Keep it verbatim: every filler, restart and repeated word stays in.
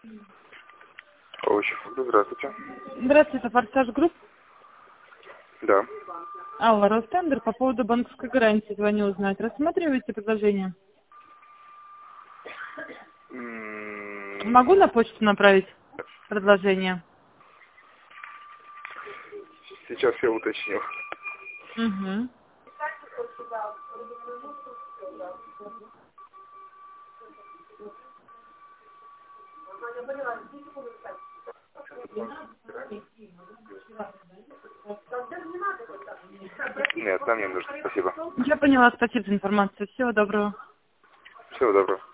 Овощи, фрукты, здравствуйте. Здравствуйте, Форсаж Групп. Да. Алла, Ростендер, по поводу банковской гарантии звоню узнать. Рассматриваете предложение? М, Могу на почту направить предложение? Сейчас я уточню. Угу. Нет, нам не нужно, спасибо. Я поняла, спасибо за информацию. Всего доброго. Всего доброго.